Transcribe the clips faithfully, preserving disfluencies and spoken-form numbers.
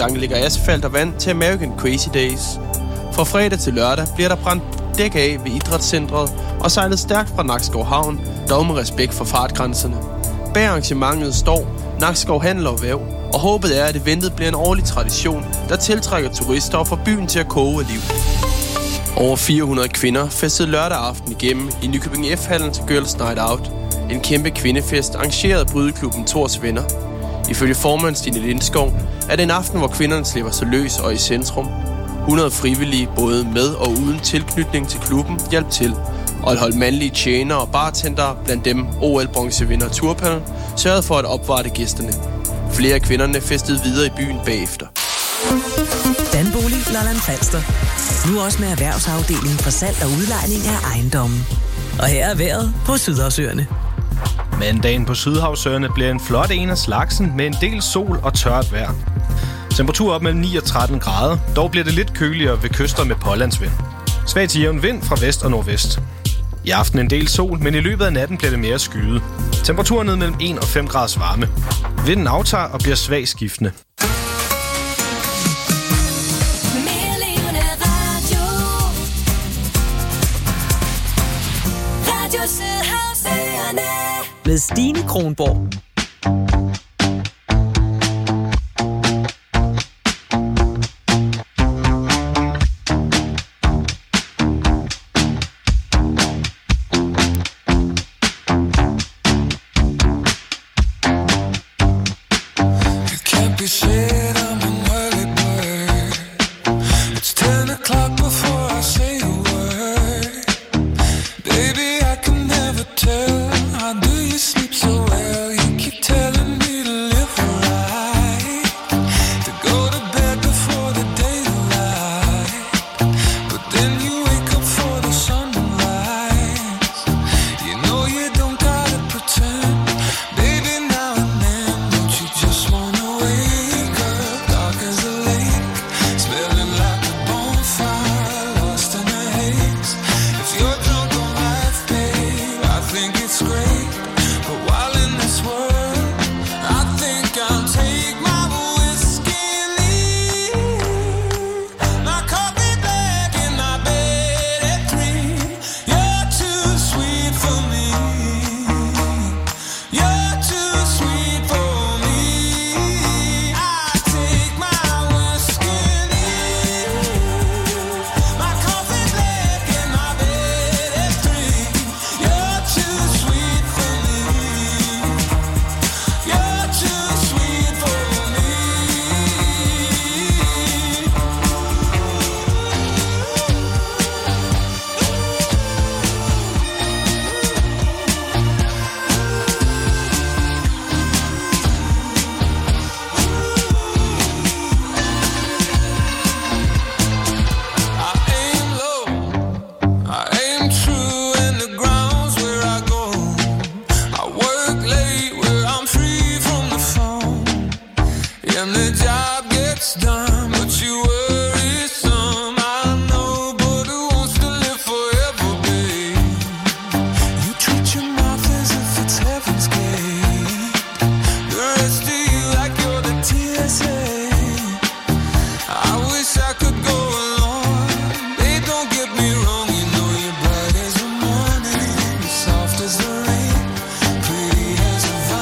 gange ligger asfalt og vand til American Crazy Days. Fra fredag til lørdag bliver der brændt dæk af ved idrætscentret og sejlet stærkt fra Nakskov Havn, dog med respekt for fartgrænserne. Bag arrangementet står Nakskov Handel og Væv, og håbet er, at eventet bliver en årlig tradition, der tiltrækker turister og får byen til at koge af liv. Over fire hundrede kvinder festede lørdag aften igennem i Nykøbing F-hallen til Girls Night Out. En kæmpe kvindefest arrangeret af brydeklubben Thors Venner. Ifølge formand Stine Lindskov er det en aften, hvor kvinderne slipper sig løs og i centrum. hundrede frivillige, både med og uden tilknytning til klubben, hjalp til. Og at holde mandlige tjenere og bartendere, blandt dem O L-bronzevinder Turpal, sørgede for at opvarte gæsterne. Flere af kvinderne festede videre i byen bagefter. Danbolig Lolland Falster. Nu også med erhvervsafdelingen for salg og udlejning af ejendommen. Og her er vejret på Sydhavsøerne. Mandagen på Sydhavsøerne bliver en flot en af slagsen med en del sol og tørt vejr. Temperatur op mellem ni og tretten grader, dog bliver det lidt køligere ved kyster med pålandsvind. Svag til jævn vind fra vest og nordvest. I aften en del sol, men i løbet af natten bliver det mere skyet. Temperaturen ned mellem en og fem graders varme. Vinden aftager og bliver svag skiftende. Med Stine Kronborg.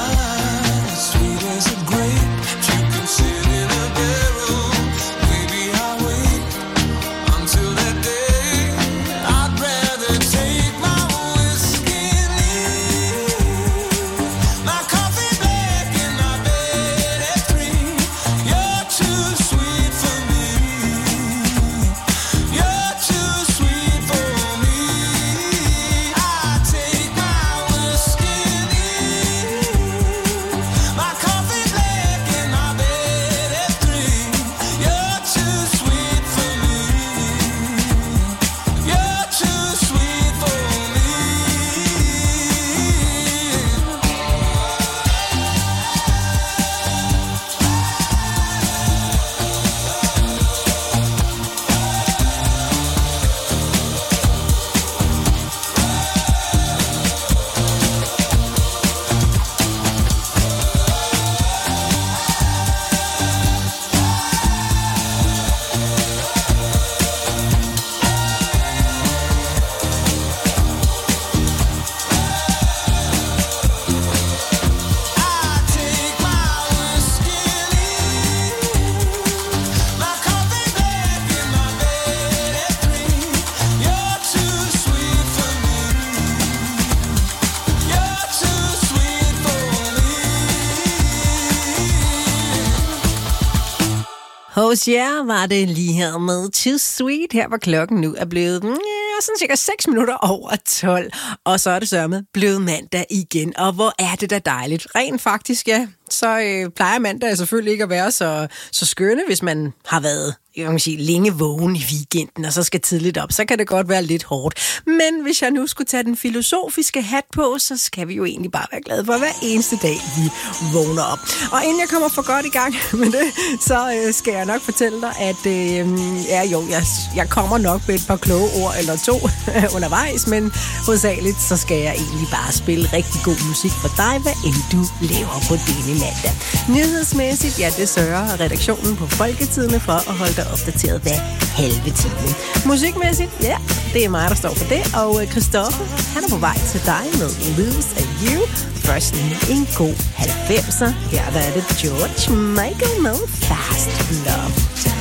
Baby, Hos jer var det lige her med Too Sweet. Her var klokken nu er blevet mm, sådan cirka seks minutter over tolv. Og så er det sørme blevet mandag igen. Og hvor er det da dejligt. Rent faktisk, ja. Så øh, plejer mandag selvfølgelig ikke at være så, så skønne, hvis man har været jeg kan sige, længe vågen i weekenden, og så skal tidligt op. Så kan det godt være lidt hårdt. Men hvis jeg nu skulle tage den filosofiske hat på, så skal vi jo egentlig bare være glade for hver eneste dag, vi vågner op. Og inden jeg kommer for godt i gang med det, så øh, skal jeg nok fortælle dig, at øh, ja, jo, jeg, jeg kommer nok med et par kloge ord eller to undervejs, men hovedsageligt så skal jeg egentlig bare spille rigtig god musik for dig, hvad end du laver på denne mandag. Nyhedsmæssigt, ja, det sørger redaktionen på Folketidene for at holde dig opdateret hver halve time. Musikmæssigt, ja, det er mig, der står for det, og Christoffer, han er på vej til dig med Lose a You. Først en god halvfemser. Her der er det George Michael med Fast Love.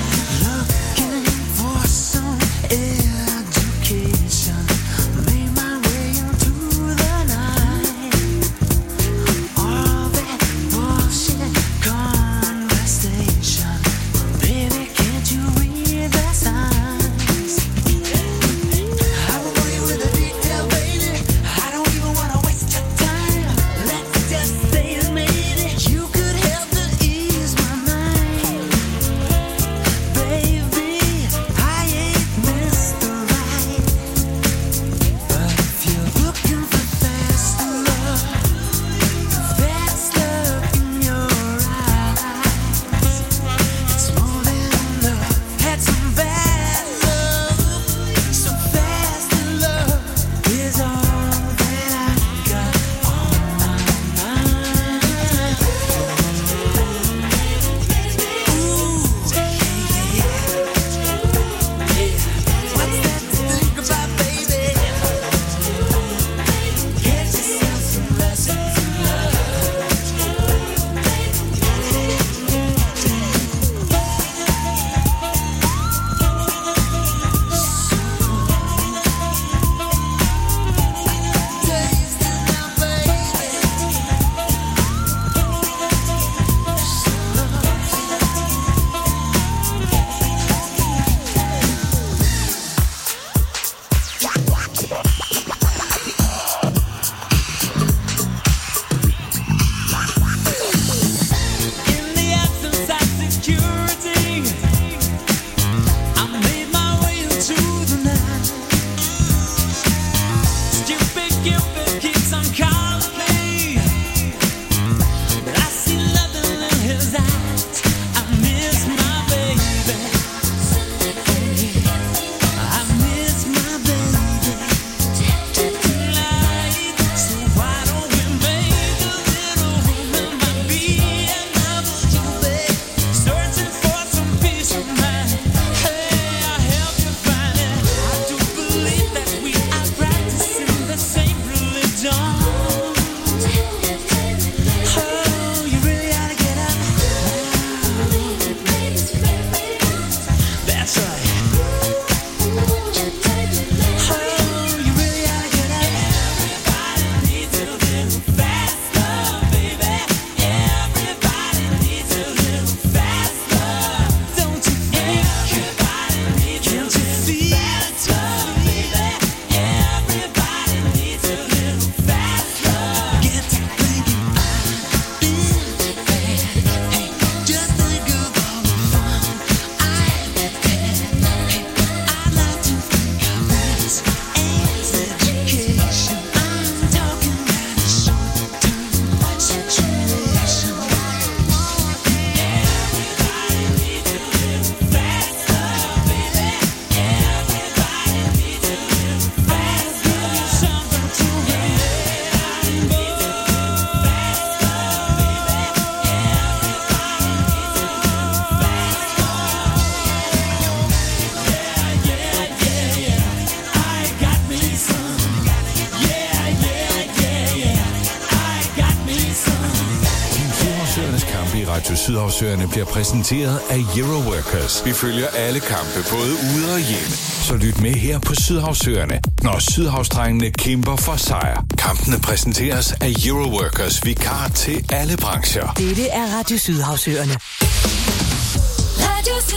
Radio Sydhavsøerne bliver præsenteret af Euro Workers. Vi følger alle kampe, både ude og hjemme. Så lyt med her på Sydhavsøerne, når Sydhavsdrengene kæmper for sejr. Kampene præsenteres af Euro Workers, vikar til alle brancher. Dette er Radio Sydhavsøerne. Radio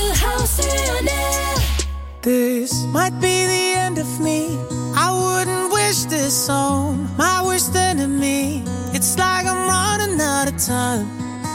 This might be the end of me. I wouldn't wish this on my worst enemy. It's like I'm running out of time.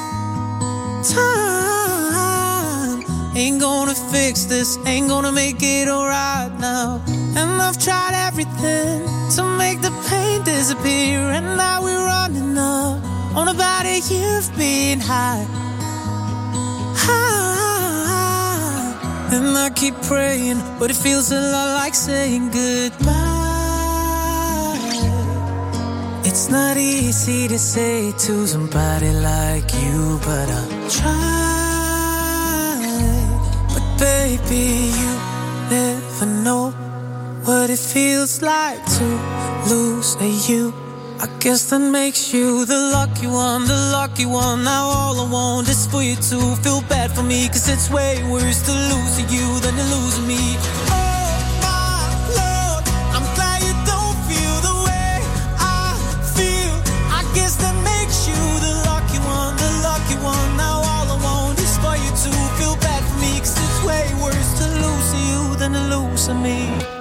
Time ain't gonna fix this, ain't gonna make it alright now. And I've tried everything to make the pain disappear, and now we're running up on about a year of being high. High. And I keep praying, but it feels a lot like saying goodbye. It's not easy to say to somebody like you, but I'll try. But baby, you never know what it feels like to lose a you. I guess that makes you the lucky one, the lucky one. Now all I want is for you to feel bad for me, 'cause it's way worse to lose you than to lose me. Oh my Lord, I'm glad you don't feel the way I feel. I guess that makes you the lucky one, the lucky one. Now all I want is for you to feel bad for me, 'cause it's way worse to lose you than to lose me.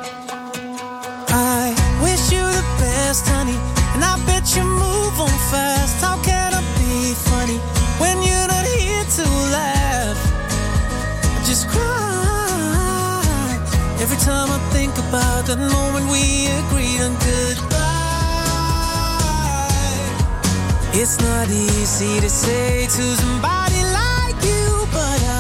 I wish you the best, honey, and I bet you move on fast. How can I be funny when you're not here to laugh? I just cry every time I think about that moment we agreed on goodbye. It's not easy to say to somebody like you, but I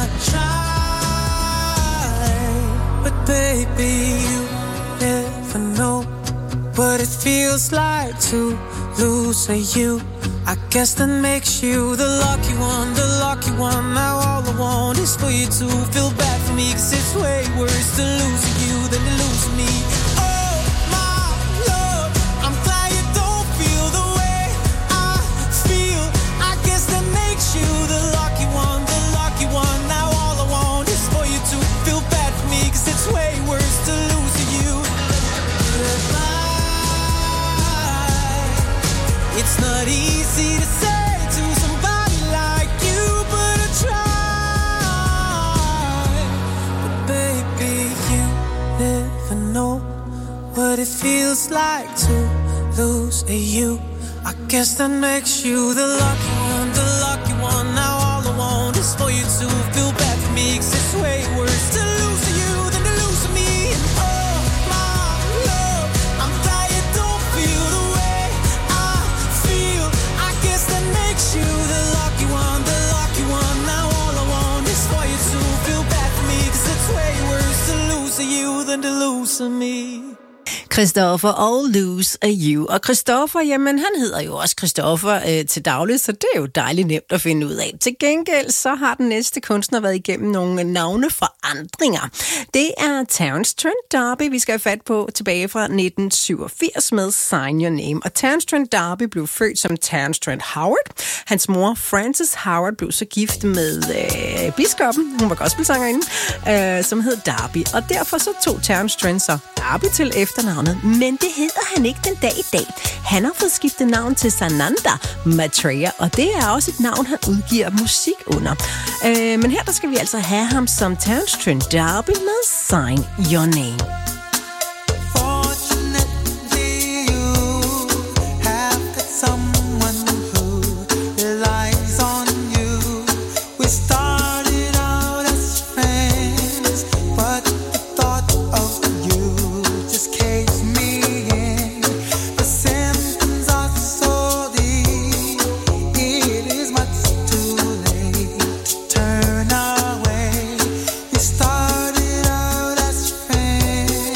try. But baby, you never know what it feels like to lose a you. I guess that makes you the lucky one, the lucky one. Now all I want is for you to feel bad for me, 'cause it's way worse to lose you than to lose me. Oh my Lord, I'm glad you don't feel the way I feel. I guess that makes you the lucky one, the lucky one. Now all I want is for you to feel bad for me, 'cause it's way worse to lose you. It's not easy to say to somebody like you, but I try. But baby, you never know what it feels like to lose a you. I guess that makes you the lucky one, the lucky one. Now all I want is for you to feel bad for me, 'cause it's way worse to lose you than to lose me. Oh my love, I'm glad you don't feel the way I feel. I guess that makes you the lucky one, the lucky one. Now all I want is for you to feel bad for me, 'cause it's way worse to lose you than to lose me. Christoffer og Lose a You. Og Christoffer, jamen han hedder jo også Christoffer øh, til daglig, så det er jo dejligt nemt at finde ud af. Til gengæld så har den næste kunstner været igennem nogle navneforandringer. Det er Terence Trent D'Arby, vi skal have fat på tilbage fra nitten syvogfirs med Sign Your Name. Og Terence Trent D'Arby blev født som Terence Trent Howard. Hans mor, Frances Howard, blev så gift med øh, biskoppen, hun var gospelsangerinde, øh, som hed D'Arby. Og derfor så tog Terence Trent så D'Arby til efternavnet. Men det hedder han ikke den dag i dag. Han har fået skiftet navn til Sananda Maitreya, og det er også et navn, han udgiver musik under. Øh, men her der skal vi altså have ham som Terence Trent D'Arby med Sign Your Name. Turn away. We started out as friends.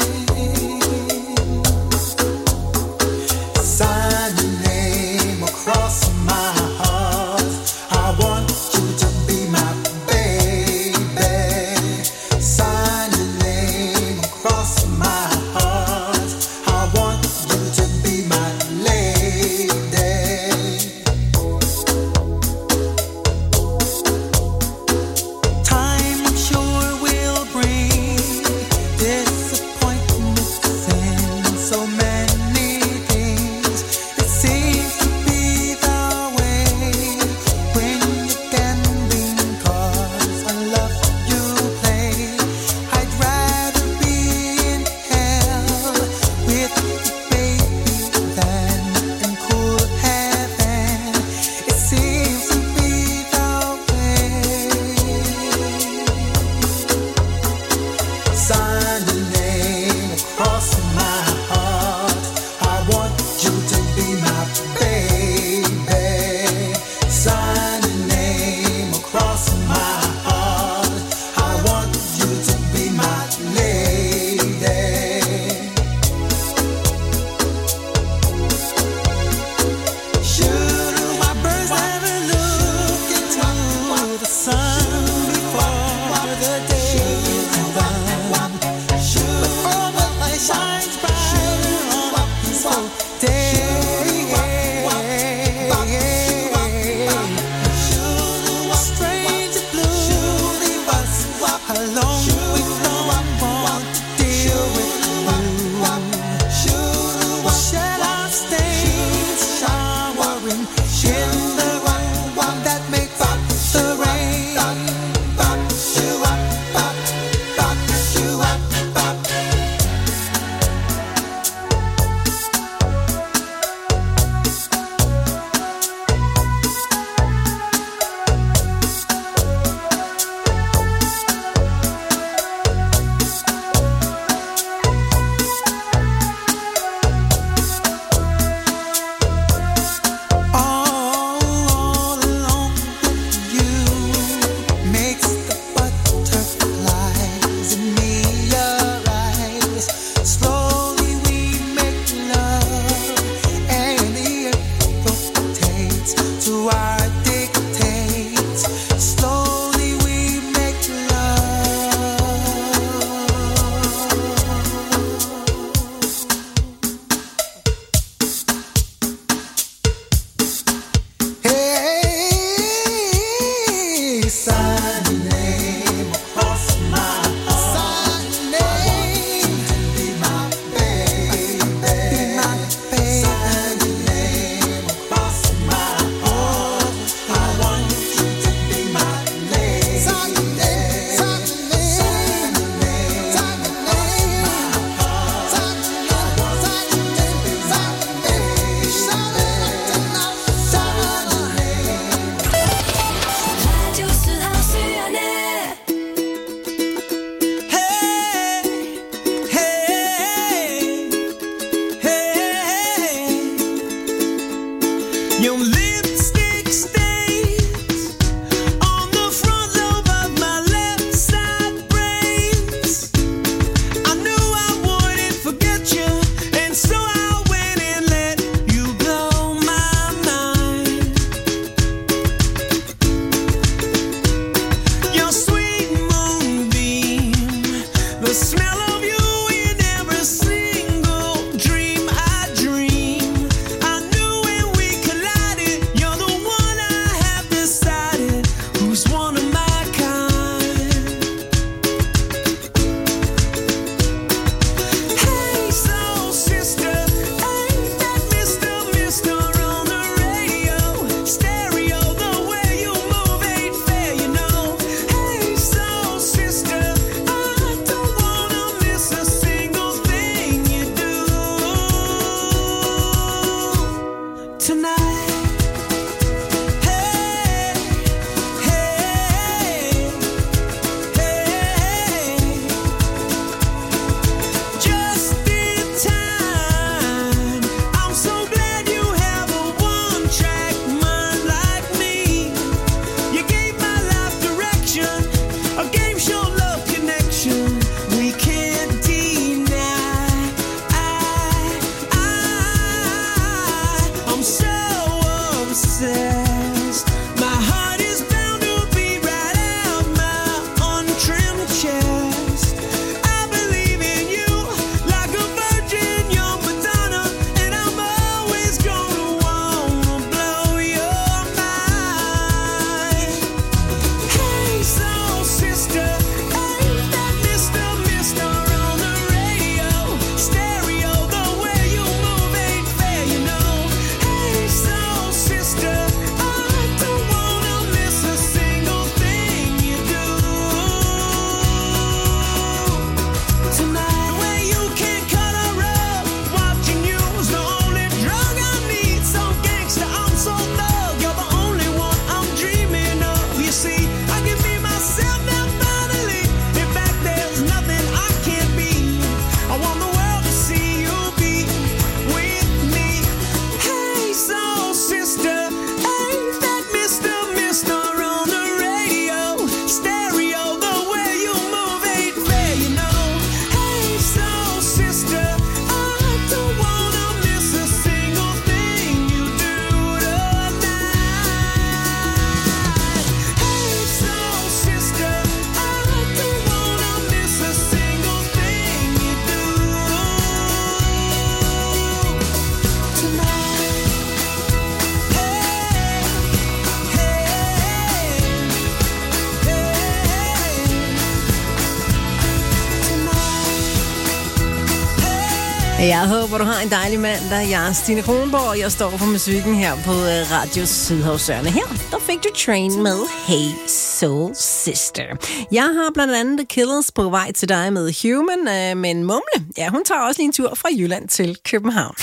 Jeg håber, du har en dejlig mandag. Jeg er Stine Kronborg, og jeg står for musikken her på Radio Sydhavsørne. Her, der fik du Train med Hey Soul Sister. Jeg har blandt andet The Killers på vej til dig med Human, men Mumle, ja, hun tager også lige en tur fra Jylland til København.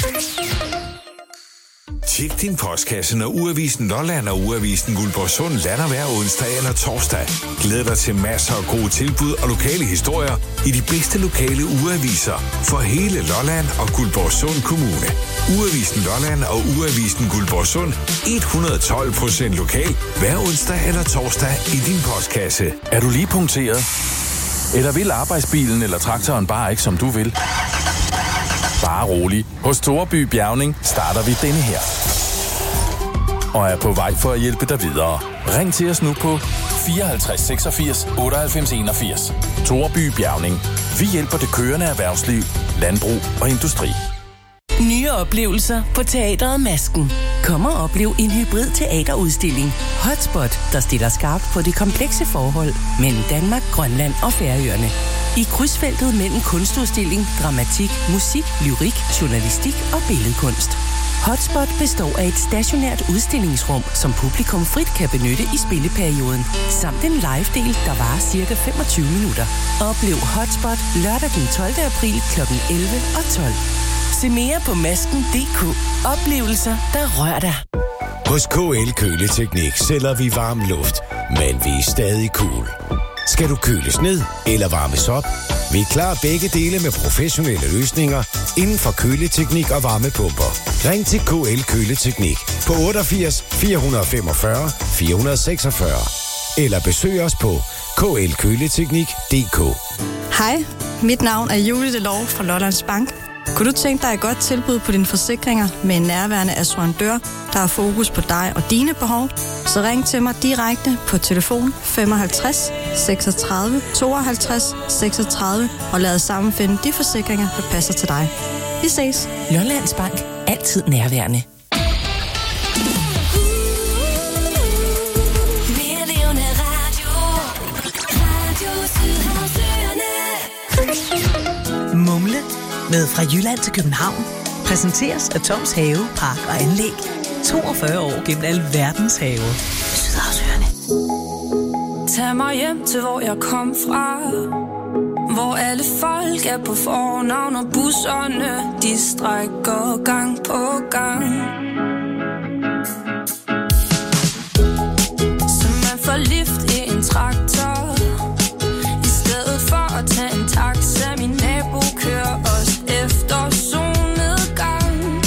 Tjek din postkasse, når Ugeavisen Lolland og Ugeavisen Guldborgsund lander hver onsdag eller torsdag. Glæd dig til masser af gode tilbud og lokale historier i de bedste lokale ugeaviser for hele Lolland og Guldborgsund Kommune. Ugeavisen Lolland og Ugeavisen Guldborgsund et hundrede og tolv procent lokal hver onsdag eller torsdag i din postkasse. Er du lige punkteret? Eller vil arbejdsbilen eller traktoren bare ikke, som du vil? Bare rolig. Hos Storby Bjergning starter vi denne her. Og er på vej for at hjælpe dig videre. Ring til os nu på fireoghalvtreds seksogfirs otteoghalvfems enogfirs. Storby Bjergning. Vi hjælper det kørende erhvervsliv, landbrug og industri. Nye oplevelser på Teatret Masken. Kom og oplev en hybrid teaterudstilling. Hotspot, der stiller skarpt på det komplekse forhold mellem Danmark, Grønland og Færøerne. I krydsfeltet mellem kunstudstilling, dramatik, musik, lyrik, journalistik og billedkunst. Hotspot består af et stationært udstillingsrum, som publikum frit kan benytte i spilleperioden, samt en live-del, der varer cirka femogtyve minutter. Oplev Hotspot lørdag den tolvte april klokken elleve og tolv. Se mere på masken punktum d k. Oplevelser, der rører dig. Hos K L Køleteknik sælger vi varm luft, men vi er stadig cool. Skal du køles ned eller varmes op? Vi klarer begge dele med professionelle løsninger inden for køleteknik og varmepumper. Ring til K L Køleteknik på otteogfirs fire femogfyrre fire seksogfyrre eller besøg os på k l køleteknik punktum d k. Hej, mit navn er Julie Delov fra Lollands Bank. Kunne du tænke dig et godt tilbud på dine forsikringer med en nærværende assurandør, der har fokus på dig og dine behov? Så ring til mig direkte på telefon femoghalvtreds seksogtredive tooghalvtreds seksogtredive og lad os sammen finde de forsikringer, der passer til dig. Vi ses. Lollands Bank. Altid nærværende. Mumle med Fra Jylland til København præsenteres af Toms Have, Park og Anlæg. toogfyrre år gennem alverdens have. Sydhavsørne. Tag mig hjem til, hvor jeg kom fra. Hvor alle folk er på fornavn, og busserne, de strækker gang på gang. Så man får lift i en traktor, i stedet for at tage en taxa. Min nabo kører os efter solnedgang.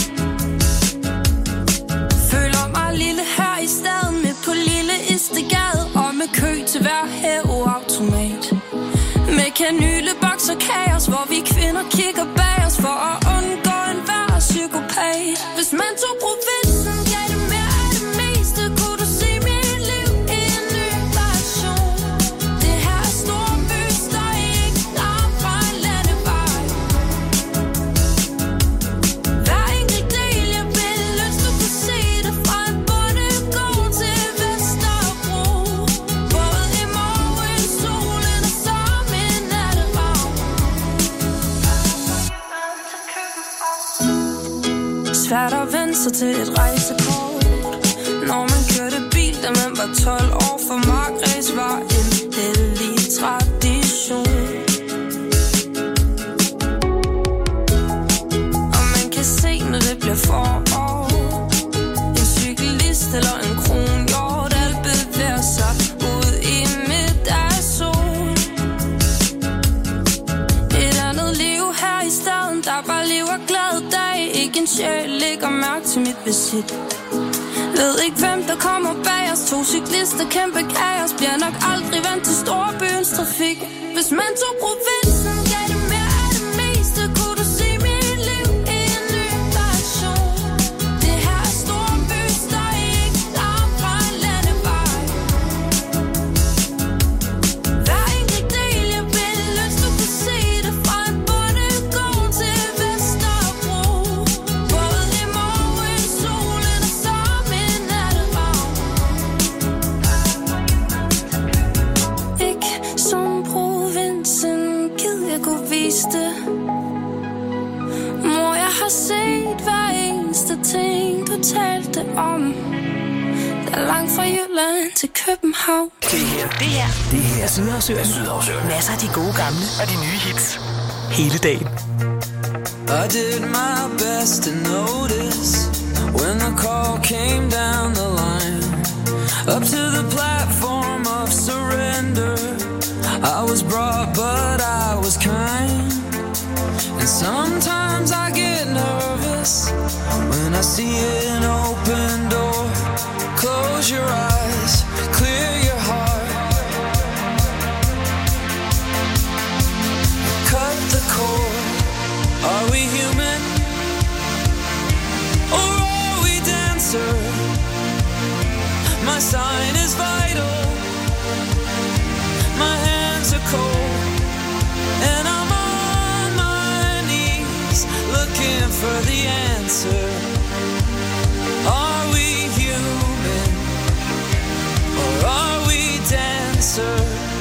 Føler mig lille her i staden, med på lille Istegade, og med kø til hver hæveautomat. Med kanyleboks og kaos, hvor vi kvinder kigger bag os for at undgå enhver psykopat. Hvis man tog provinsen, gav det mere af det meste, kunne du se mit liv i en ny version. Det her er storby, støj, ikke langt fra en landevej. Hver enkelt del, jeg vil ønske, du kunne se det fra en bondegård til Vesterbro. Både i morgen, solen og som en natteravn. Svært at vende sig til et rejsekort, når man kørte bil, da man var tolv år. For markræs var en hellig tradition. Og man kan se, når det bliver forår, en cyklist eller en kronhjort, alt bevæger sig ud i middagssol. Et andet liv her i staden, der bare lever glad dag. Ikke en sjæl lægger mærke til mit visit. Ved ikke hvem der kommer bag os. To cyklister, kæmpe kaos, bliver nok aldrig vendt til storbyens trafik. Hvis man tog provinsen, gav det mere af det meste, kunne du se mit liv i en ny version. Det her er storby, støj, ikke langt fra en landevej. Hver enkelt del, jeg vil ønske, du kunne se det fra en bondegård til Vesterbro. Både i morgen, solen og som en natteravn. Ikke som provinsen, gid jeg kunne vise det. Mor, Jeg har set hver eneste ting, du talte om. Der er langt fra Jylland til København. Det her, det her, det her er Sydhavsøerne. Masser af de gode gamle og de nye hits. Hele dagen. I did my best to notice when the call came down the line. Up to the platform of surrender. I was brought, but I was kind. And sometimes I get nervous when I see an open door. Close your eyes, clear your heart. Cut the cord. Are we human? Or are we dancer? My sign is vital. My hands are cold. And I'm on my knees looking for the answer. Are we human? Or are we dancer?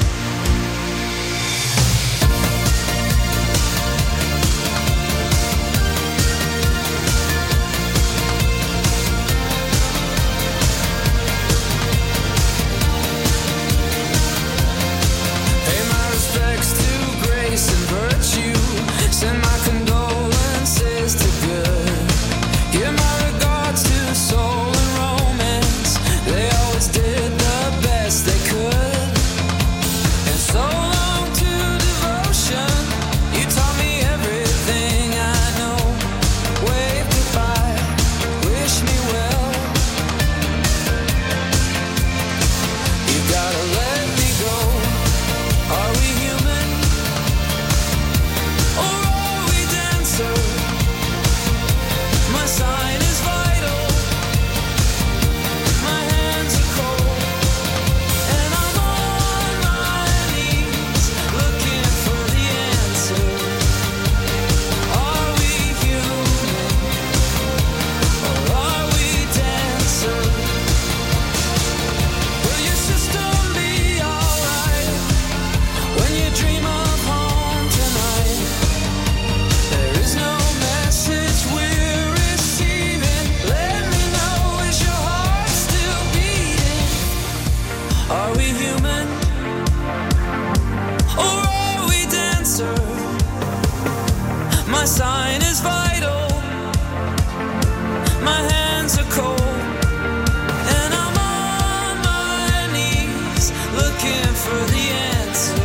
And virtue, send my condolences to good. Give my regards to soul and romance. They always did the best they could. And so long to devotion. You taught me everything I know. Wave goodbye, wish me well. You gotta let me go. Are we human? My sign is vital. My hands are cold. And I'm on my knees looking for the answer. Are we human? Or are we dancer? Will your system be alright when you dream of home tonight? There is no message we're receiving. Let me know, is your heart still beating? Are we human? Or are we dancer? My sign is vital. My hands are cold. And I'm on my knees looking for the answer.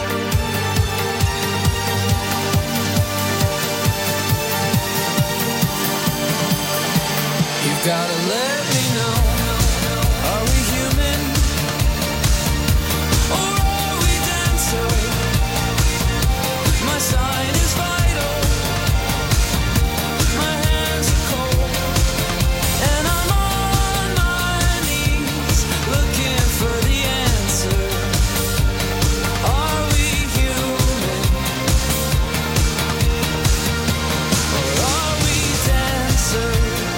You've gotta let me know. Are we human? Or are we dancer? My sign is vital. My hands are cold. And I'm on my knees looking for the answer. Are we human? Or are we dancer?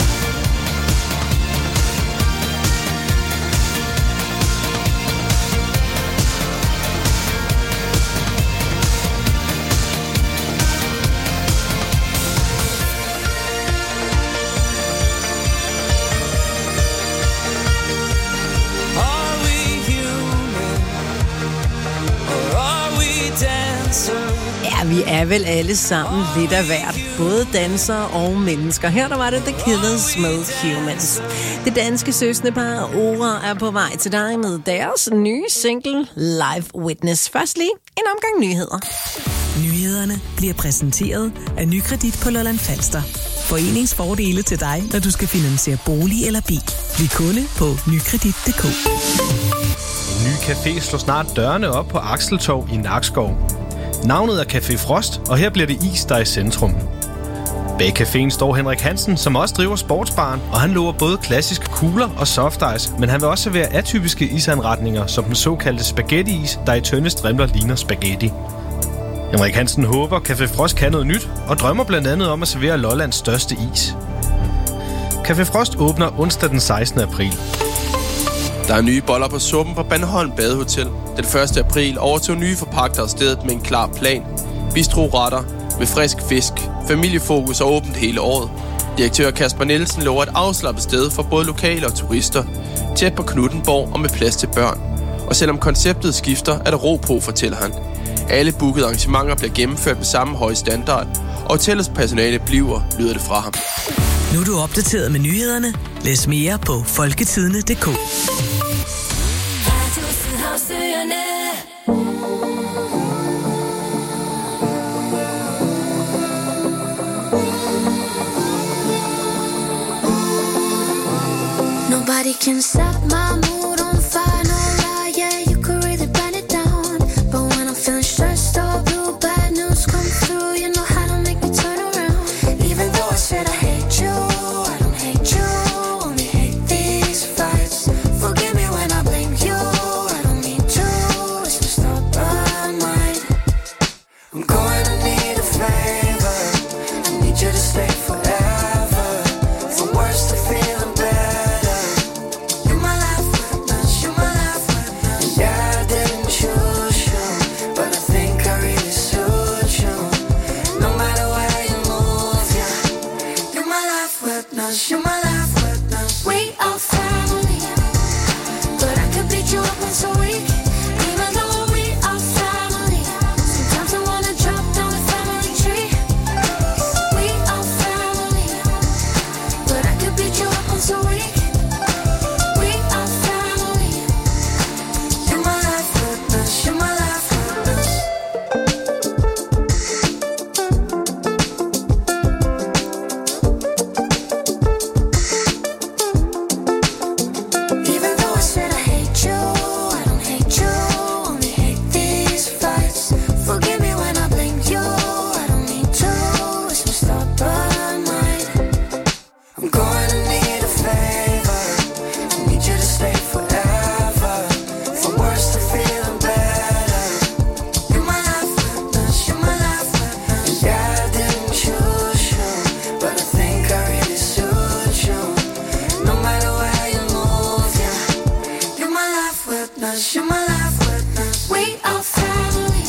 Are we human? Or are we dancer? Ja, vi er vel alle sammen lidt af hvert. Både dansere og mennesker. Her der var det The Killers med Humans. Det danske søskendepar Ora er på vej til dig med deres nye single Live Witness. Først lige en omgang nyheder. Nyhederne bliver præsenteret af Nykredit på Lolland Falster. Foreningsfordele til dig, når du skal finansiere bolig eller bil. Bliv kunde på nykredit punktum d k. En ny café slår snart dørene op på Akseltorv i Nakskov. Navnet er Café Frost, og her bliver det is, der er i centrum. Bag caféen står Henrik Hansen, som også driver sportsbaren, og han lover både klassiske kugler og soft ice, men han vil også servere atypiske isanretninger, som den såkaldte spaghetti-is, der i tynde strimler ligner spaghetti. Henrik Hansen håber, Café Frost kan noget nyt, og drømmer blandt andet om at servere Lollands største is. Café Frost åbner onsdag den sekstende april. Der er nye boller på suppen på Bandholm Badehotel. Den første april overtog nye forpagtere stedet med en klar plan. Bistro-retter, med frisk fisk, familiefokus og åbent hele året. Direktør Kasper Nielsen lover et afslappet sted for både lokale og turister, tæt på Knuthenborg og med plads til børn. Og selvom konceptet skifter, er der ro på, fortæller han. Alle bookede arrangementer bliver gennemført med samme høje standard, og hotellets personale bliver, lyder det fra ham. Nu er du opdateret med nyhederne. Læs mere på folketidene punktum d k. Nobody can stop my mood on fire, no lie, yeah, you could really burn it down. But when I'm feeling stressed or blue, bad news come through, you know how to make me turn around. Even though I said I hate you, I don't hate you, only hate these fights. Forgive me when I blame you, I don't mean to, it's just stubborn mind. I'm going to need a favor, I need you to stay forever, from worse to feeling better. You're my life witness, you're my life witness. Yeah, I didn't choose you, but I think I really suit you. No matter where you move, yeah. You're my life witness, you're my life witness. We are family, but I could beat you up once a week. Even though we are family, sometimes I wanna drop down the family tree. We are family, but I could beat you up once a week. We are family. You're my life witness, you're my life witness. Even though I said I hate you, I don't hate you, only hate these fights. Forgive me when I blame you, I don't mean to, it's my stubborn mind. I'm going to need a favor, I need you to stay forever, from worse to feeling better. You're my life witness, you're my life witness. Yeah, I didn't choose you, but I think I really suit you. No matter where you move, yeah. You're my life witness, you're my life witness. We are family,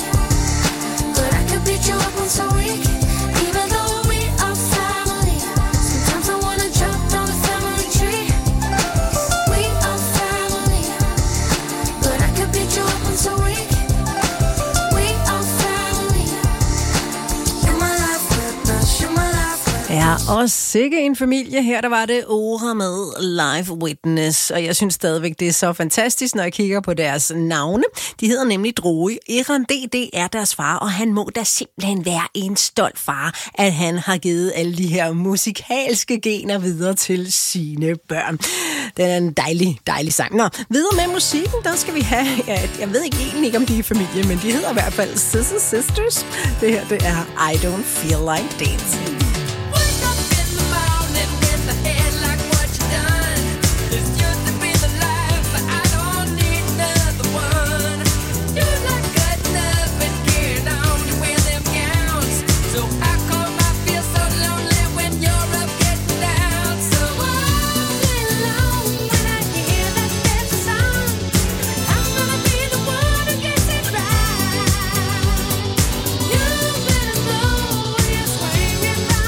but I could beat you up once a week. Even though we are family, sometimes I wanna jump down the family tree. We are family, but I could beat you up once a week. We are family. You're my life witness, you're my life witness. Ja, og sikke en familie. Her der var det Ora med Live Witness, og jeg synes stadigvæk, det er så fantastisk, når jeg kigger på deres navne. De hedder nemlig Droge. Eran D D er deres far, og han må da simpelthen være en stolt far, at han har givet alle de her musikalske gener videre til sine børn. Den er en dejlig, dejlig sang. Nå, videre med musikken, der skal vi have, ja, jeg ved ikke egentlig ikke, om de er familie, men de hedder i hvert fald Sister Sisters. Det her, det er I Don't Feel Like Dancing. You better know you're swinging right.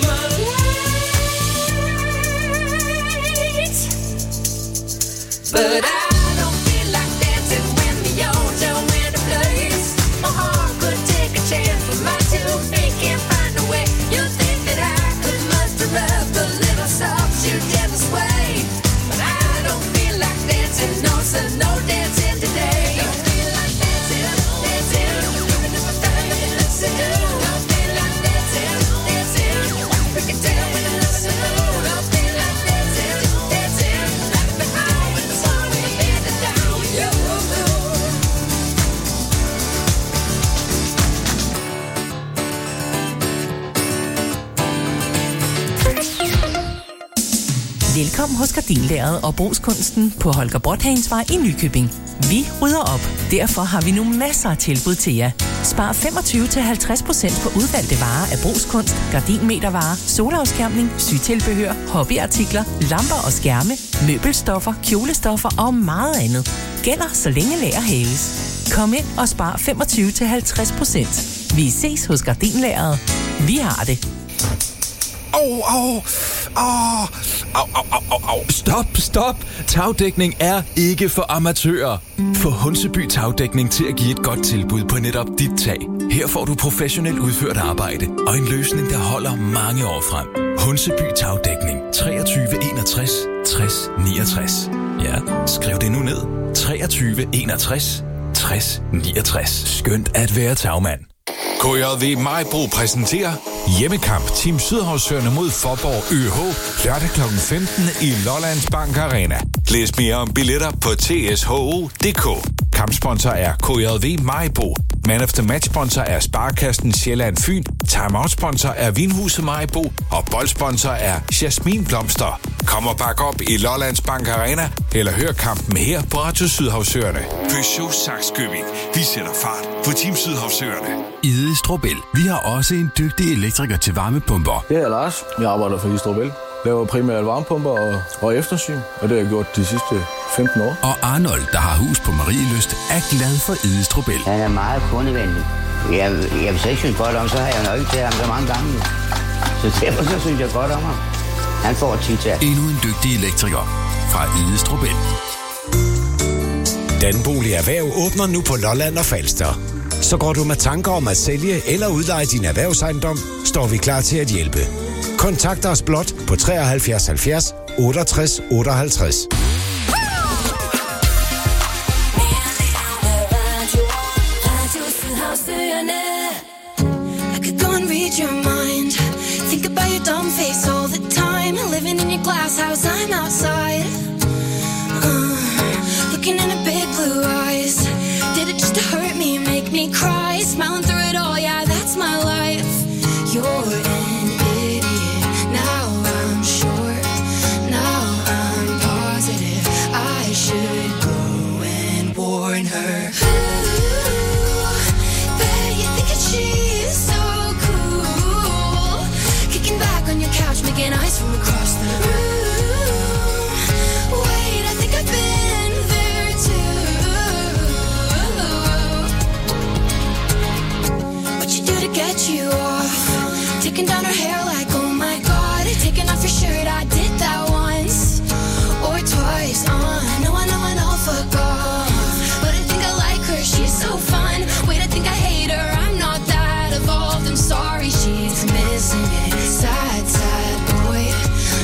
my light. But I don't feel like dancing when the ozone wind blows. My heart could take a chance, but my two feet can't find a way. You think that I could muster up a little soft shoe devil's way, but I don't feel like dancing, no, so no dancing today. Don't feel like dancing, dancing, looking at my thing and listen. Don't feel like dancing, dancing, we can tell when you listen. Don't feel like dancing, dancing, left behind with the sun and the bed down with you. Velkommen hos Gardinlæret og Brugskunsten på Holger Bråthagens i Nykøbing. Vi rydder op. Derfor har vi nu masser af tilbud til jer. Spar femogtyve til halvtreds procent på udvalgte varer af brugskunst, gardinmetervarer, solafskærmning, sytilbehør, hobbyartikler, lamper og skærme, møbelstoffer, kjolestoffer og meget andet. Gælder så længe lager haves. Kom ind og spar femogtyve til halvtreds procent. Vi ses hos Gardinlæret. Vi har det. Au, au, au, au, au, au, au. Stop, stop. Tagdækning er ikke for amatører. Få Hunseby Tagdækning til at give et godt tilbud på netop dit tag. Her får du professionelt udført arbejde og en løsning, der holder mange år frem. Hunseby Tagdækning treogtyve enogtres tres niogtres. Ja, skriv det nu ned. treogtyve enogtres tres niogtres. Skønt at være tagmand. K J V Majbro præsenterer hjemmekamp Team Sydhavsøerne mod Faaborg Ø H lørdag klokken femten i Lollands Bank Arena. Læs mere om billetter på t s h o punktum d k. Kampsponsor er K J V Majbro. Man of the Match sponsor er Sparekassen Sjælland Fyn. Timeout-sponsor er Vinhuset Majbo. Og boldsponsor er Jasmin Blomster. Kom og bak op i Lollands Bank Arena, eller hør kampen her på Radio Sydhavsøerne. Peugeot Saxkøbing. Vi sætter fart på Team Sydhavsøerne. Ide Strobel. Vi har også en dygtig elektriker til varmepumper. Det er Lars. Jeg arbejder for Ide Strobel. Laver primært varmepumper og, og eftersyn, og det har jeg gjort de sidste femten år. Og Arnold, der har hus på Marielyst, er glad for Ide Strobel. Han er meget kundevenlig. Jeg, jeg vil så ikke synes godt om, så har jeg nok ikke til ham så mange gange. Så derfor så synes jeg godt om ham. Han får tit til. Endnu en dygtig elektriker fra Ide Strobel. Danbolig Erhverv åbner nu på Lolland og Falster. Så går du med tanker om at sælge eller udleje din erhvervsejendom, står vi klar til at hjælpe. Kontakt os blot på treoghalvfjerds halvfjerds otteogtres otteoghalvtreds. I could go and read your mind. Think about your dumb face all the time. Living in your glass house, I'm outside. Uh, looking in the big blue eyes. Did it just to hurt me, make me cry? Smiling through it all, yeah, that's my life. You're an idiot. Now I'm sure. Now I'm positive. I should go and warn her. Ooh, bet you think that she's so cool. Kicking back on your couch, making eyes from across the room. Wait, I think I've been there too. What you do to get you off? Taking down her hair like, oh my god. Taking off your shirt, I did that once or twice. Uh, I know, I know, I know, fuck off. But I think I like her, she's so fun. Wait, I think I hate her, I'm not that evolved. I'm sorry, she's missing it. Sad, sad boy.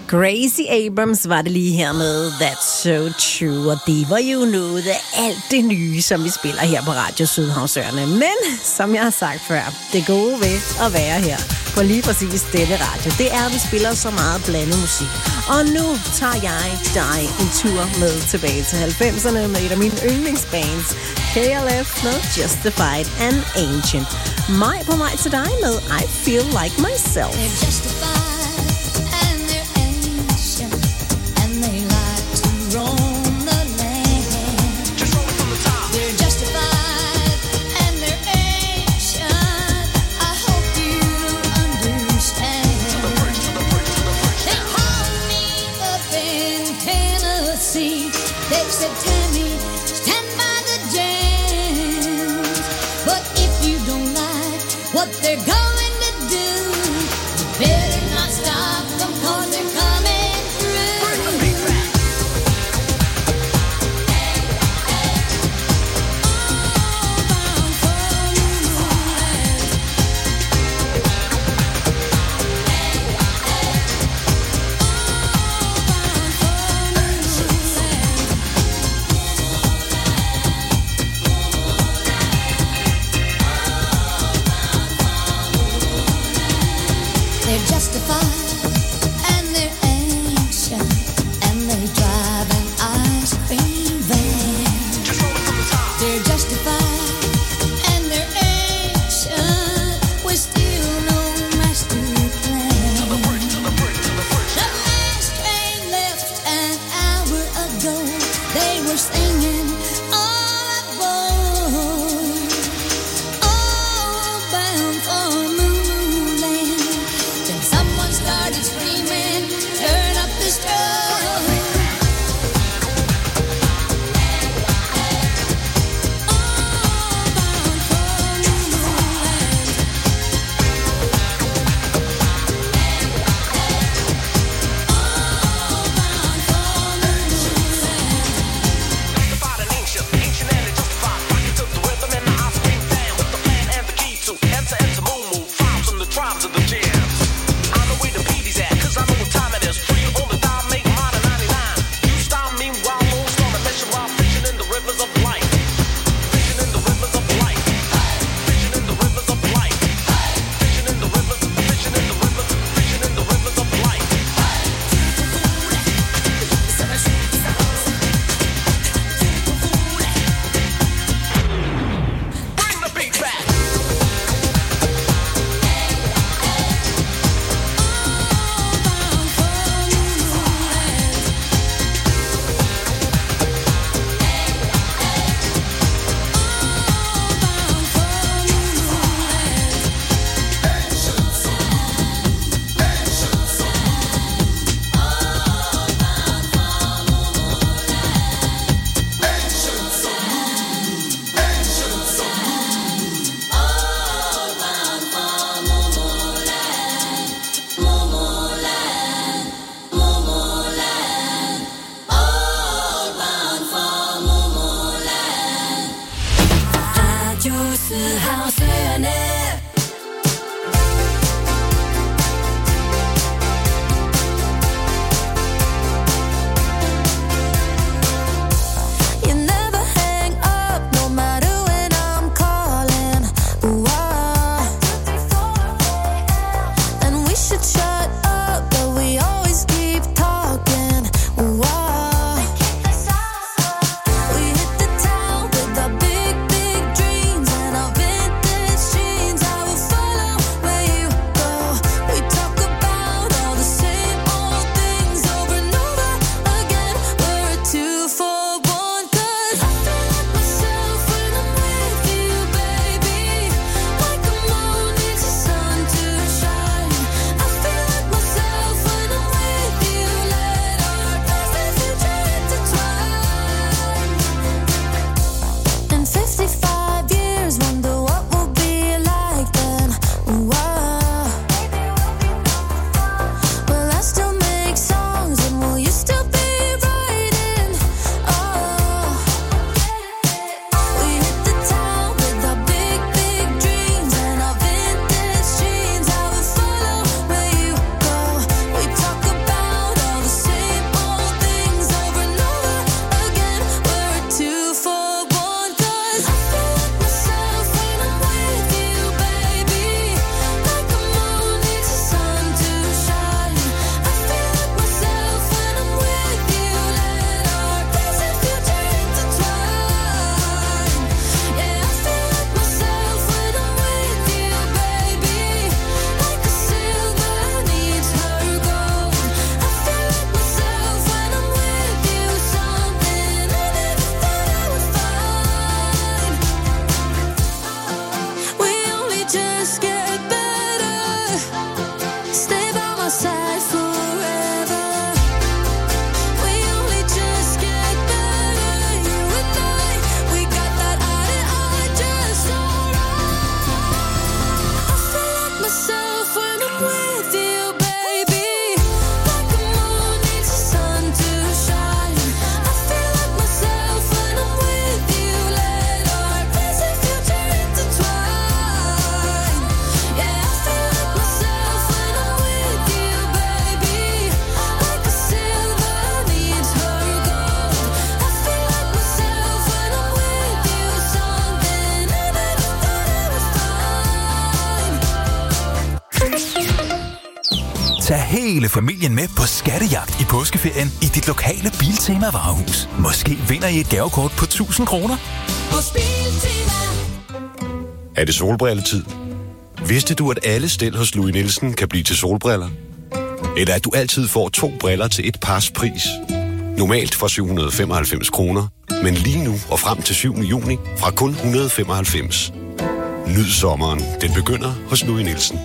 Gracie Abrams var det lige her med That's So True, og det var jo noget af alt det nye, som vi spiller her på Radio Sydhavsørene. Men, som jeg har sagt før, det gode ved at være her på lige præcis dette radio, det er, at vi spiller så meget blandet musik. Og nu tager jeg dig en tur med tilbage til halvfemserne med et af mine yndlingsbands, K L F med Justified and Ancient. Mig på vej til dig med I Feel Like Myself. What they're going to do, better not stop them 'cause they're coming through. Bring the beat back. They're justified and they're ancient and they drive an ice cream van. They're justified and they're ancient with still no master plan. The last train left an hour ago. They were singing all aboard, all bound for Moonland. Someone started screaming, turn up the strobe. Big, big dreams and our vintage jeans. Tag hele familien med på skattejagt i påskeferien i dit lokale Biltema varehus. Måske vinder I et gavekort på tusind kroner. Hos Biltema. Er det solbrilletid? Vidste du, at alle stel hos Louis Nielsen kan blive til solbriller? Eller at du altid får to briller til et pars pris? Normalt for syv hundrede og femoghalvfems kroner, men lige nu og frem til syvende juni fra kun et hundrede og femoghalvfems. Nyd sommeren. Den begynder hos Louis Nielsen.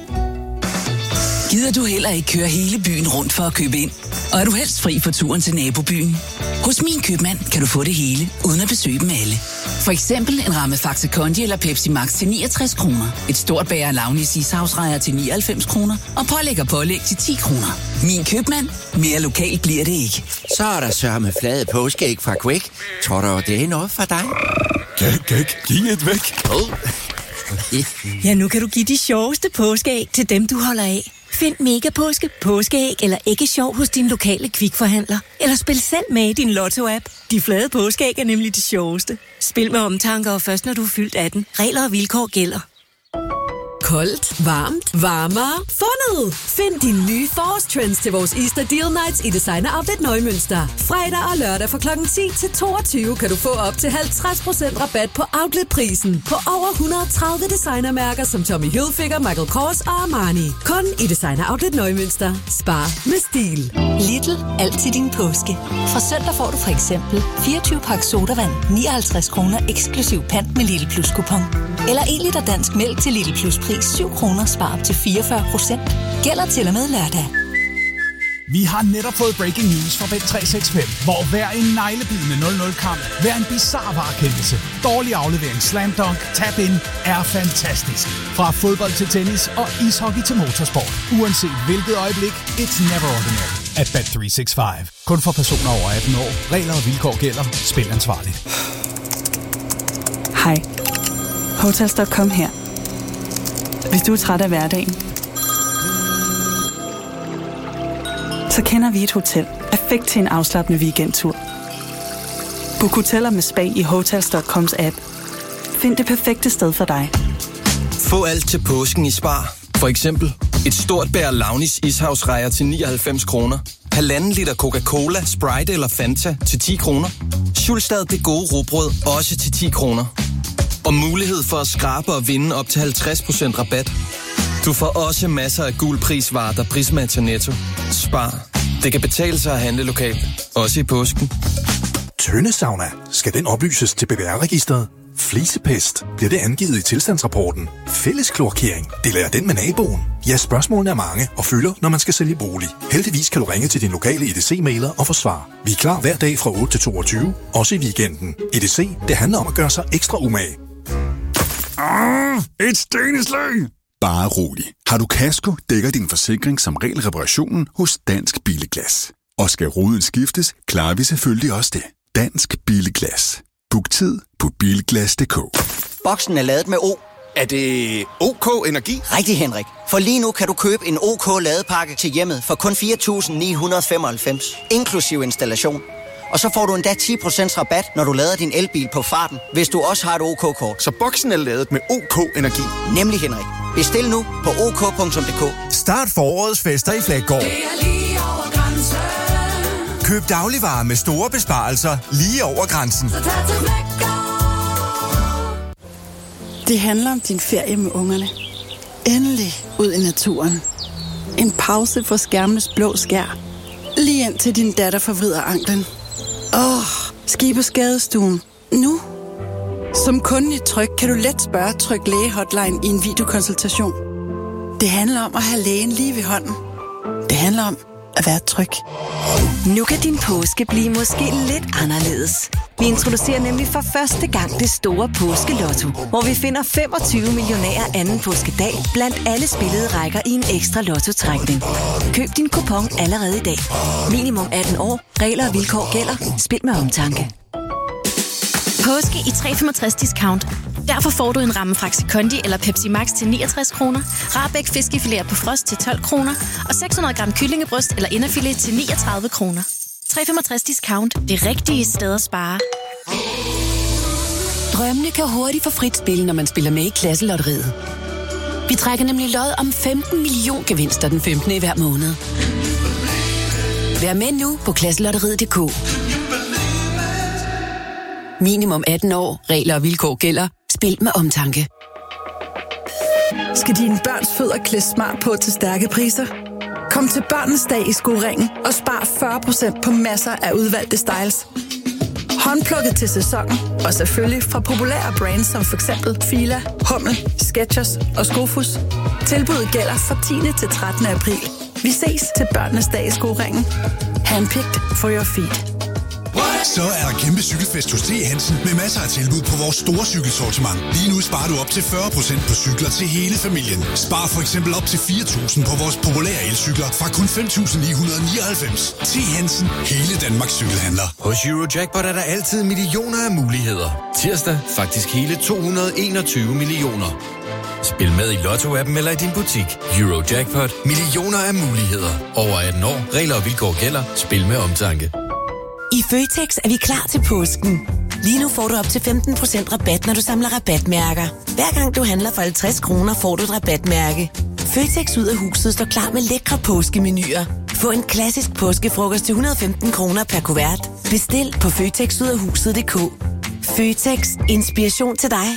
Gider du heller ikke køre hele byen rundt for at købe ind? Og er du helst fri for turen til nabobyen? Hos Min Købmand kan du få det hele, uden at besøge dem alle. For eksempel en ramme Faxe Kondi eller Pepsi Max til niogtres kroner. Et stort bager Launis ishavsrejer til nioghalvfems kroner. Og pålæg og pålæg til ti kroner. Min Købmand. Mere lokalt bliver det ikke. Så er der sørme flade påskeæg fra Quick. Tror du, det er noget for dig? Gæk, gæk, giv et væk. Ja, nu kan du give de sjoveste påskeæg til dem, du holder af. Find Megapåske, påskeæg eller æggesjov hos din lokale Kvikforhandler. Eller spil selv med i din Lotto-app. De flade påskeæg er nemlig de sjoveste. Spil med omtanke og først når du er fyldt atten. Regler og vilkår gælder. Koldt, varmt, varmere, fundet! Find dine nye forårstrends til vores Easter Deal Nights i Designer Outlet Neumünster. Fredag og lørdag fra klokken ti til toogtyve kan du få op til halvtreds procent rabat på outletprisen på over et hundrede og tredive designermærker som Tommy Hilfiger, Michael Kors og Armani. Kun i Designer Outlet Neumünster. Spar med stil. Lidl. Altid din påske. Fra søndag får du for eksempel fireogtyve pakke sodavand, nioghalvtreds kroner eksklusiv pant med Lidl Plus kupon. Eller en liter dansk mælk til Lidl Plus pris syv kroner, spar op til fireogfyrre procent. Gælder til og med lørdag. Vi har netop fået breaking news fra Bet tre seks fem, hvor hver en neglebidende nul nul-kamp, hver en bizarre varekendelse, dårlig aflevering, slam dunk, tap-in er fantastisk. Fra fodbold til tennis og ishockey til motorsport. Uanset hvilket øjeblik, it's never ordinary at Bet tre seks fem. Kun for personer over atten år. Regler og vilkår gælder. Spil ansvarligt. Hej. Hotels punktum com her. Hvis du er træt af hverdagen, så kender vi et hotel perfekt til en afslappende weekendtur. Book hoteller med spa i Hotels punktum coms app. Find det perfekte sted for dig. Få alt til påsken i Spar. For eksempel et stort bær Launis ishavsrejer til nioghalvfems kroner. Halvanden liter Coca-Cola, Sprite eller Fanta til ti kroner. Schulstad det gode rugbrød også til ti kroner. Og mulighed for at skrabe og vinde op til halvtreds procent rabat. Du får også masser af gul prisvarer, der Prisma til Netto. Spar. Det kan betale sig at handle lokalt. Også i påsken. Tønde Sauna. Skal den oplyses til B V R-registret? Flisepest. Bliver det angivet i tilstandsrapporten? Fælles kloakering. Deler jeg den med naboen? Ja, spørgsmålene er mange og fylder, når man skal sælge bolig. Heldigvis kan du ringe til din lokale E D C-mailer og få svar. Vi er klar hver dag fra otte til toogtyve, også i weekenden. E D C, det handler om at gøre sig ekstra umage. Ah, et steneslag! Bare rolig. Har du kasko, dækker din forsikring som regel reparationen hos Dansk Billeglas. Og skal ruden skiftes, klarer vi selvfølgelig også det. Dansk Billeglas. Book tid på bilglas punktum d k. Boksen er lavet med O. Er det OK Energi? Rigtig, Henrik. For lige nu kan du købe en OK ladepakke til hjemmet for kun fire tusind ni hundrede og femoghalvfems, inklusiv installation. Og så får du endda ti procent rabat, når du lader din elbil på farten, hvis du også har et OK-kort. Så boksen er lavet med OK Energi? Nemlig, Henrik. Bestil nu på ok punktum d k. Start forårets fester i Flækgaard. Det er lige over grænsen. Køb dagligvarer med store besparelser lige over grænsen. Så tag til Flækgaard. Det handler om din ferie med ungerne. Endelig ud i naturen. En pause for skærmenes blå skær. Lige ind til din datter forvrider anklen. Åh, oh, ski på skadestuen. Nu. Som kunde i Tryg kan du let spørge Tryg Læge Hotline i en videokonsultation. Det handler om at have lægen lige ved hånden. Det handler om at være tryg. Nu kan din påske blive måske lidt anderledes. Vi introducerer nemlig for første gang det store påskelotto, hvor vi finder femogtyve millionærer anden påskedag blandt alle spillede rækker i en ekstra lotto-trækning. Køb din kupon allerede i dag. Minimum atten år. Regler og vilkår gælder. Spil med omtanke. Påske i tre komma femogtres discount. Derfor får du en ramme Faxe Kondi eller Pepsi Max til niogtres kroner, Rahbek fiskefilet på frost til tolv kroner og seks hundrede gram kyllingebryst eller inderfilet til niogtredive kroner. tre komma femogtres discount. Det rigtige sted at spare. Drømmene kan hurtigt få frit spil, når man spiller med i Klasselotteriet. Vi trækker nemlig lod om femten million gevinster den femtende i hver måned. Vær med nu på klasselotteriet punktum d k. Minimum atten år. Regler og vilkår gælder. Spil med omtanke. Skal dine børns fødder klædes smart på til stærke priser? Kom til Børnenes Dag i Sko Ringen og spar fyrre procent på masser af udvalgte styles. Håndplukket til sæsonen, og selvfølgelig fra populære brands som for eksempel Fila, Hummel, Skechers og Skofus. Tilbuddet gælder fra tiende til trettende april. Vi ses til Børnenes Dag i Sko Ringen. Handpicked for your feet. Så er der kæmpe cykelfest hos T. Hansen med masser af tilbud på vores store cykelsortiment. Lige nu sparer du op til fyrre procent på cykler til hele familien. Spar for eksempel op til fire tusind på vores populære elcykler fra kun fem tusind ni hundrede nioghalvfems. T. Hansen, hele Danmarks cykelhandler. Hos Eurojackpot er der altid millioner af muligheder. Tirsdag faktisk hele to hundrede enogtyve millioner. Spil med i Lotto-appen eller i din butik. Eurojackpot. Millioner af muligheder. Over atten år. Regler og vilkår gælder. Spil med omtanke. I Føtex er vi klar til påsken. Lige nu får du op til femten procent rabat, når du samler rabatmærker. Hver gang du handler for halvtreds kroner, får du et rabatmærke. Føtex ud af huset står klar med lækre påskemenuer. Få en klassisk påskefrokost til et hundrede og femten kroner per kuvert. Bestil på føtex ud af huset punktum d k. Føtex. Inspiration til dig.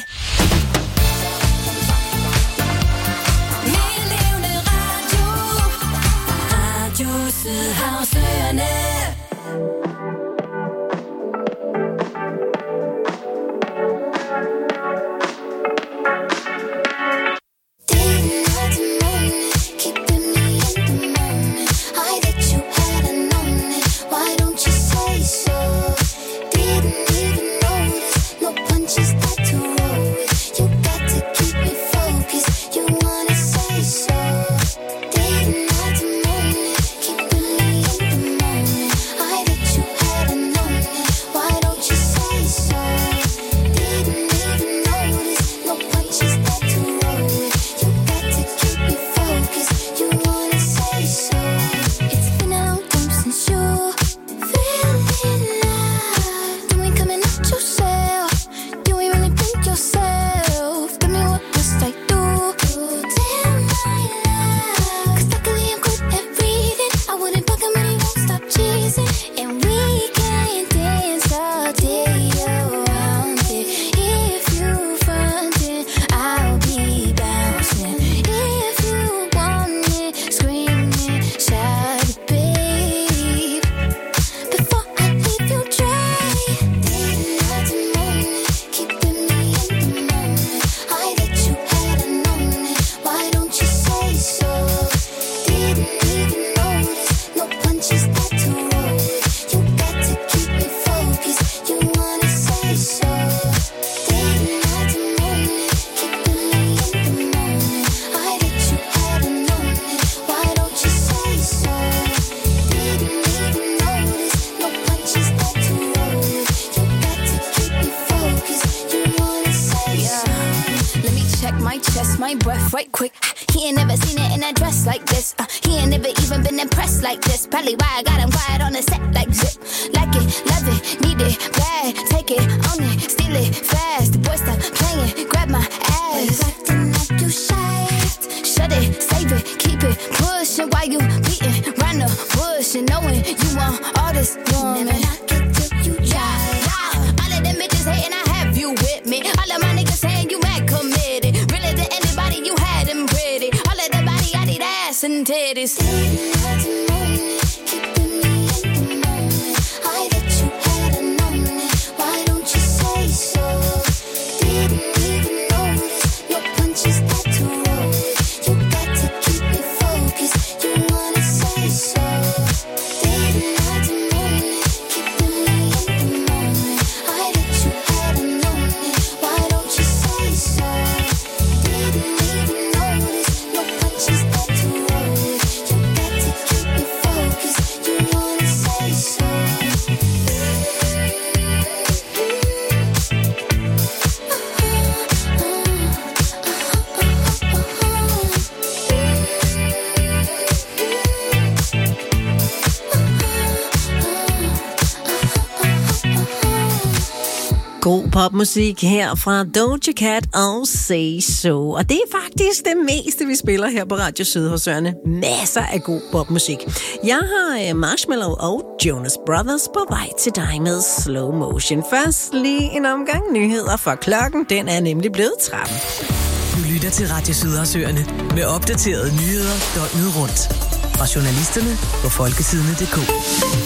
popmusik her fra Doja Cat og Say So. Og det er faktisk det meste, vi spiller her på Radio Sydhavsørne. Masser af god popmusik. Jeg har Marshmello og Jonas Brothers på vej til dig med Slow Motion. Først lige en omgang nyheder, for klokken den er nemlig blevet tretten. Du lytter til Radio Sydhavsørne med opdaterede nyheder døgnet rundt. Fra journalisterne på folkesidene punktum d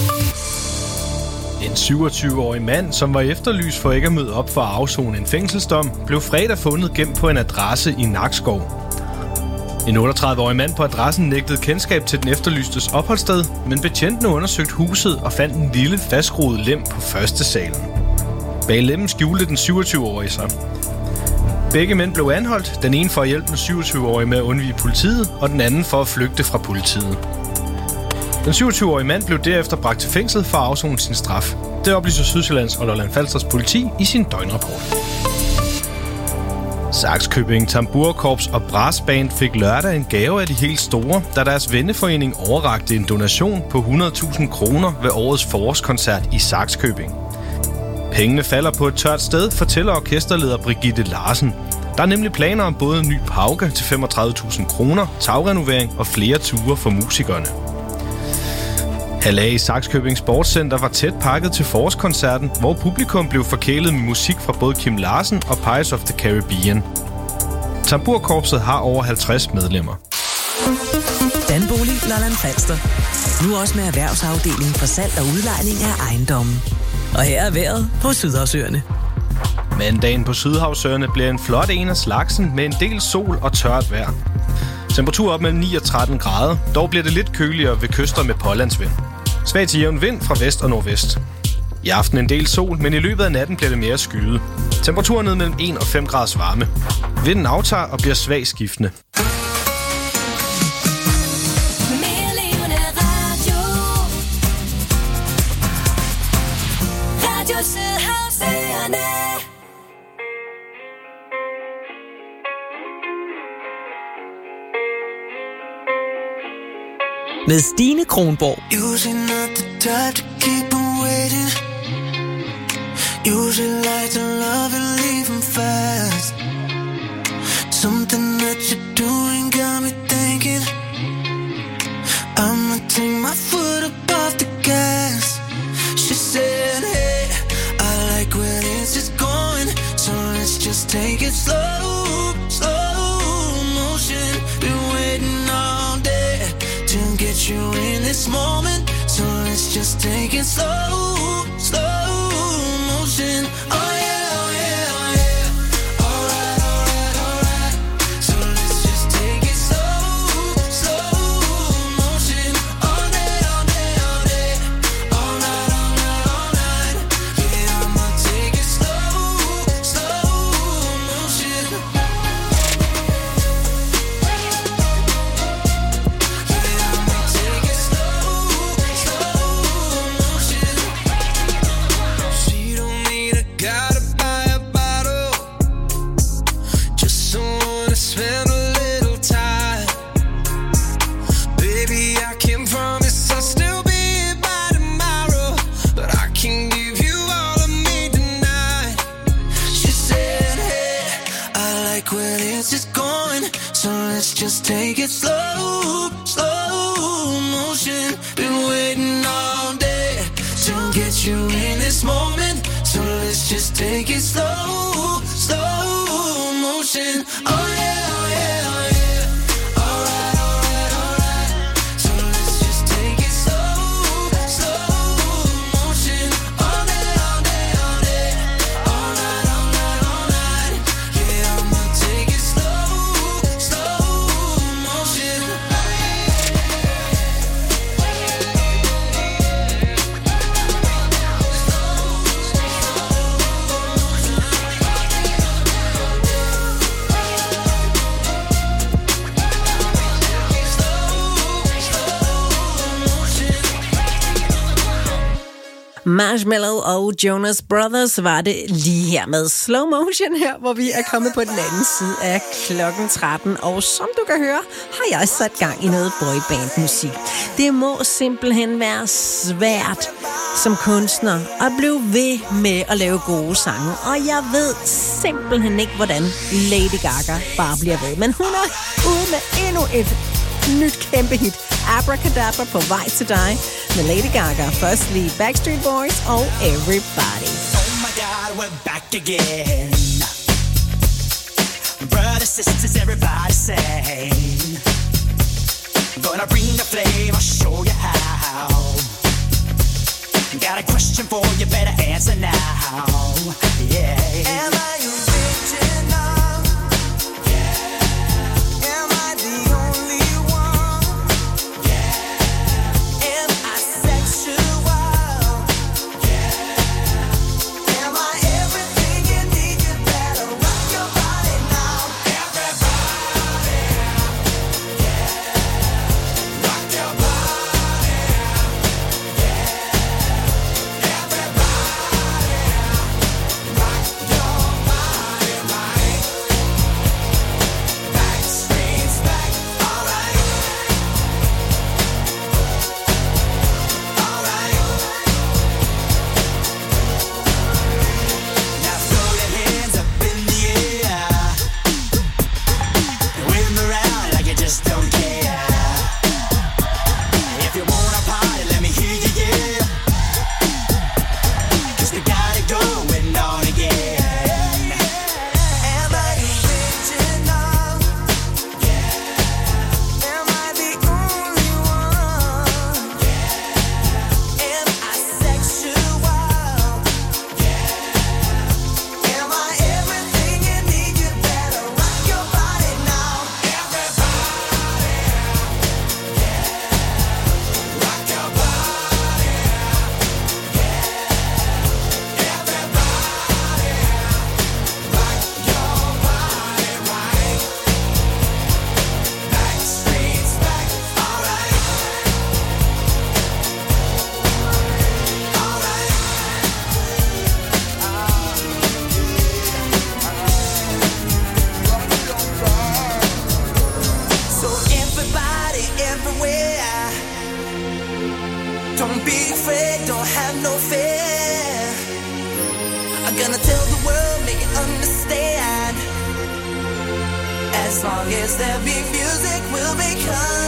k. En syvogtyve-årig mand, som var efterlyst for ikke at møde op for at afsone en fængselsdom, blev fredag fundet gemt på en adresse i Nakskov. En otteogtredive-årig mand på adressen nægtede kendskab til den efterlystes opholdssted, men betjentene undersøgte huset og fandt en lille fastskruet lem på første salen. Bag lemmen skjulte den syvogtyve-årige sig. Begge mænd blev anholdt, den ene for at hjælpe den syvogtyve-årige med at undvige politiet, og den anden for at flygte fra politiet. Den syvogtyve-årige mand blev derefter bragt til fængslet for at afsone sin straf. Det oplyser Sydsjællands og Lolland-Falsters politi i sin døgnrapport. Sakskøbing Tamburkorps og Brassband fik lørdag en gave af de helt store, da deres venneforening overrakte en donation på hundrede tusind kroner ved årets forårskoncert i Sakskøbing. Pengene falder på et tørt sted, fortæller orkesterleder Brigitte Larsen. Der er nemlig planer om både en ny pauke til femogtredive tusind kroner, tagrenovering og flere ture for musikerne. Hallag i Sakskøbing Sportscenter var tæt pakket til forårskoncerten, hvor publikum blev forkælet med musik fra både Kim Larsen og Pirates of the Caribbean. Tamburkorpset har over halvtreds medlemmer. Danbolig Lolland Falster. Nu også med erhvervsafdelingen for salg og udlejning af ejendommen. Og her er vejret på Sydhavsøerne. Mandagen på Sydhavsøerne bliver en flot en af slagsen med en del sol og tørt vejr. Temperatur op mellem ni og tretten grader, dog bliver det lidt køligere ved kyster med pålandsvind. Svag til jævn vind fra vest og nordvest. I aften en del sol, men i løbet af natten bliver det mere skyet. Temperaturen ned mellem en og fem graders varme. Vinden aftager og bliver svag skiftende. Med Stine Kronborg. Usually not the type to keep them waiting. Usually like to love and leave them fast. Something that you're doing got me thinking I'ma take my foot up off the gas. She said, hey, I like where this is going, so let's just take it slow, slow motion. Been waiting all day to get you in this moment, so let's just take it slow, slow motion. Oh yeah, oh yeah, oh yeah. Alright, alright, alright. So let's just take it slow, slow motion. All day, all day, all day. All night, all night, all night. Yeah, I'ma take it slow, slow motion. Just take it slow, slow motion. Been waiting all day to get you in this moment, so let's just take it slow, slow motion. Oh yeah, oh yeah, oh yeah. Alright, alright, alright. So let's just take it slow, slow motion. All day, all day, all day. All night, all night, all night. Yeah, I'ma take it slow, slow motion. Marshmallow og Jonas Brothers var det lige her med Slow Motion her, hvor vi er kommet på den anden side af klokken tretten. Og som du kan høre, har jeg sat gang i noget boyband-musik. Det må simpelthen være svært som kunstner at blive ved med at lave gode sange. Og jeg ved simpelthen ikke, hvordan Lady Gaga bare bliver ved. Men hun er ude med endnu et nyt kæmpe hit. Abracadabra på vej til dig med Lady Gaga. Firstly Backstreet Boys og Everybody. Oh my God, we're back again. Brothers, sisters, everybody sing. Gonna bring the flame, I'll show you how. Got a question for you, better answer now. Yeah. Am I original? Yeah. Am I the only one? Yeah. Am I sexual? Yeah. Am I everything you need? You better rock your body now. Everybody. Yeah. Rock your body. Yeah. Everybody. Rock your body right. Backstreet's back. All right. All right. Now throw your hands up in the air. Wave 'em around like you just don't care. If you wanna party, let me hear you, yeah. 'Cause we got it going on again. Am I original? Yeah. Am I the only one? Yeah. Am I sexual? Yeah. Am I everything you need? You better rock your body now. Everybody. Yeah. Rock your body. Yeah. Everybody. Rock your body right. Backstreet's back. All right. All right. So everybody, everywhere, don't be afraid, don't have no fear. I'm gonna tell the world, make it understand. As long as there be music, we'll be kind.